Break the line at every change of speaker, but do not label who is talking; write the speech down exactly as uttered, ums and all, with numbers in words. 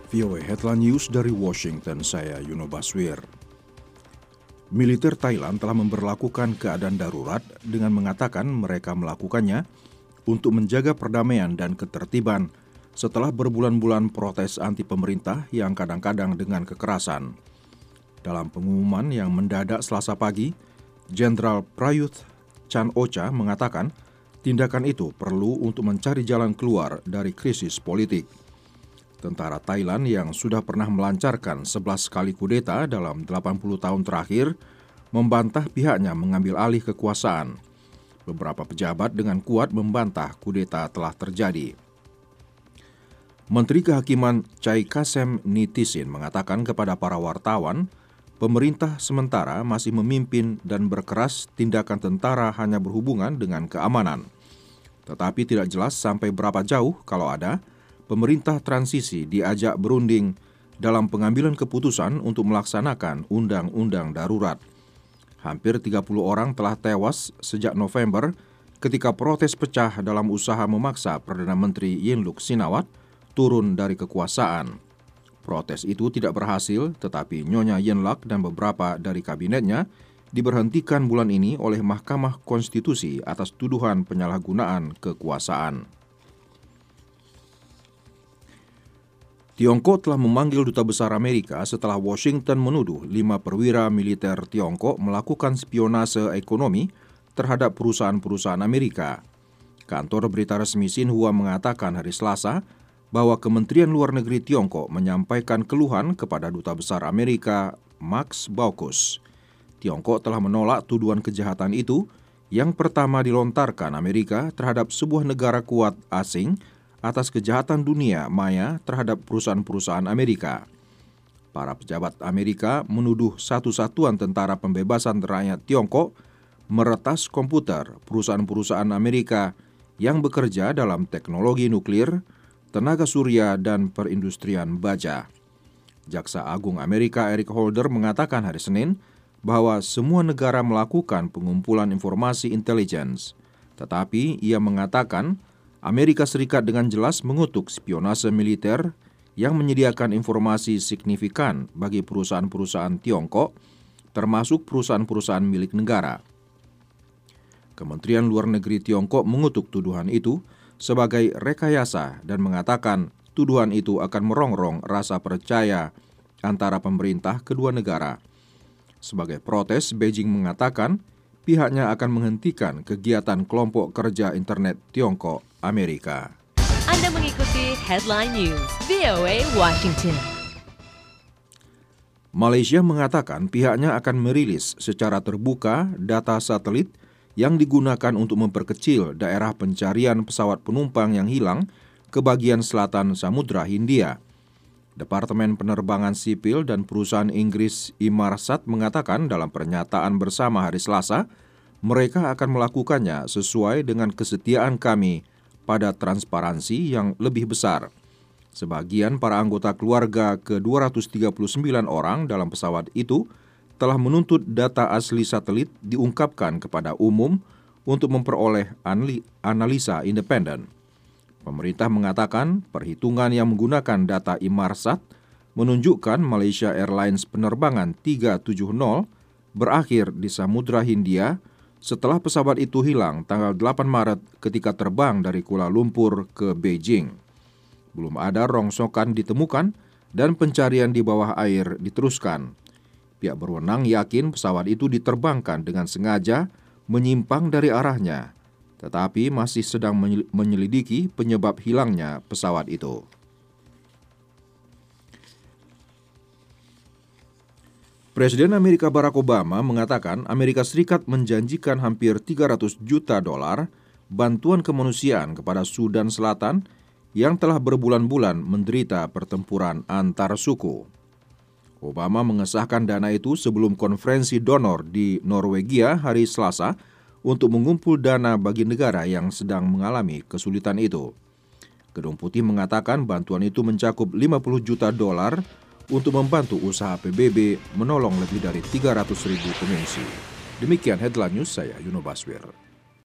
V O A Headline News dari Washington, saya Yuno Baswir. Militer Thailand telah memberlakukan keadaan darurat dengan mengatakan mereka melakukannya untuk menjaga perdamaian dan ketertiban setelah berbulan-bulan protes anti pemerintah yang kadang-kadang dengan kekerasan. Dalam pengumuman yang mendadak Selasa pagi, Jenderal Prayuth Chan-ocha mengatakan tindakan itu perlu untuk mencari jalan keluar dari krisis politik. Tentara Thailand yang sudah pernah melancarkan sebelas kali kudeta dalam delapan puluh tahun terakhir membantah pihaknya mengambil alih kekuasaan. Beberapa pejabat dengan kuat membantah kudeta telah terjadi. Menteri Kehakiman Chai Kasem Nitisin mengatakan kepada para wartawan, pemerintah sementara masih memimpin dan berkeras tindakan tentara hanya berhubungan dengan keamanan. Tetapi tidak jelas sampai berapa jauh kalau ada pemerintah transisi diajak berunding dalam pengambilan keputusan untuk melaksanakan undang-undang darurat. Hampir tiga puluh orang telah tewas sejak November ketika protes pecah dalam usaha memaksa Perdana Menteri Yingluck Shinawatra turun dari kekuasaan. Protes itu tidak berhasil, tetapi Nyonya Yingluck dan beberapa dari kabinetnya diberhentikan bulan ini oleh Mahkamah Konstitusi atas tuduhan penyalahgunaan kekuasaan. Tiongkok telah memanggil Duta Besar Amerika setelah Washington menuduh lima perwira militer Tiongkok melakukan spionase ekonomi terhadap perusahaan-perusahaan Amerika. Kantor berita resmi Xinhua mengatakan hari Selasa bahwa Kementerian Luar Negeri Tiongkok menyampaikan keluhan kepada Duta Besar Amerika Max Baucus. Tiongkok telah menolak tuduhan kejahatan itu yang pertama dilontarkan Amerika terhadap sebuah negara kuat asing atas kejahatan dunia maya terhadap perusahaan-perusahaan Amerika. Para pejabat Amerika menuduh satu satuan tentara pembebasan rakyat Tiongkok meretas komputer perusahaan-perusahaan Amerika yang bekerja dalam teknologi nuklir, tenaga surya, dan perindustrian baja. Jaksa Agung Amerika Eric Holder mengatakan hari Senin bahwa semua negara melakukan pengumpulan informasi intelijen, tetapi ia mengatakan Amerika Serikat dengan jelas mengutuk spionase militer yang menyediakan informasi signifikan bagi perusahaan-perusahaan Tiongkok, termasuk perusahaan-perusahaan milik negara. Kementerian Luar Negeri Tiongkok mengutuk tuduhan itu sebagai rekayasa dan mengatakan tuduhan itu akan merongrong rasa percaya antara pemerintah kedua negara. Sebagai protes, Beijing mengatakan pihaknya akan menghentikan kegiatan kelompok kerja internet Tiongkok Amerika.
Anda mengikuti Headline News V O A Washington.
Malaysia mengatakan pihaknya akan merilis secara terbuka data satelit yang digunakan untuk memperkecil daerah pencarian pesawat penumpang yang hilang ke bagian selatan Samudra Hindia. Departemen Penerbangan Sipil dan perusahaan Inggris Inmarsat mengatakan dalam pernyataan bersama hari Selasa, mereka akan melakukannya sesuai dengan kesetiaan kami pada transparansi yang lebih besar. Sebagian para anggota keluarga ke dua ratus tiga puluh sembilan orang dalam pesawat itu telah menuntut data asli satelit diungkapkan kepada umum untuk memperoleh analisa independen. Pemerintah mengatakan perhitungan yang menggunakan data Inmarsat menunjukkan Malaysia Airlines penerbangan tiga tujuh nol berakhir di Samudra Hindia setelah pesawat itu hilang tanggal delapan Maret ketika terbang dari Kuala Lumpur ke Beijing. Belum ada rongsokan ditemukan dan pencarian di bawah air diteruskan. Pihak berwenang yakin pesawat itu diterbangkan dengan sengaja menyimpang dari arahnya, tetapi masih sedang menyelidiki penyebab hilangnya pesawat itu. Presiden Amerika Barack Obama mengatakan Amerika Serikat menjanjikan hampir tiga ratus juta dolar bantuan kemanusiaan kepada Sudan Selatan yang telah berbulan-bulan menderita pertempuran antar suku. Obama mengesahkan dana itu sebelum konferensi donor di Norwegia hari Selasa untuk mengumpul dana bagi negara yang sedang mengalami kesulitan itu. Gedung Putih mengatakan bantuan itu mencakup lima puluh juta dolar untuk membantu usaha P B B menolong lebih dari tiga ratus ribu pengungsi. Demikian Headline News, saya Yuno Baswir.